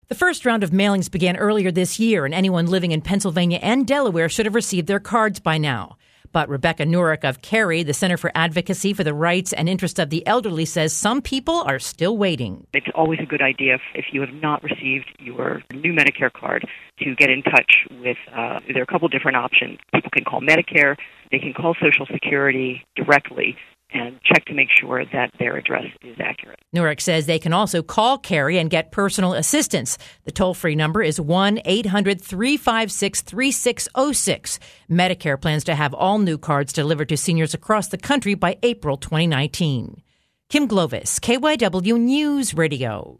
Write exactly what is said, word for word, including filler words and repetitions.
The first round of mailings began earlier this year, and anyone living in Pennsylvania and Delaware should have received their cards by now. But Rebecca Nurek of CARI, the Center for Advocacy for the Rights and Interests of the Elderly, says some people are still waiting. It's always a good idea if you have not received your new Medicare card to get in touch with, uh, there are a couple different options. People can call Medicare, they can call Social Security directly, and check to make sure that their address is accurate. Nurek says they can also call CARI and get personal assistance. The toll-free number is one eight hundred three five six three six zero six. Medicare plans to have all new cards delivered to seniors across the country by April twenty nineteen. Kim Glovis, K Y W News Radio.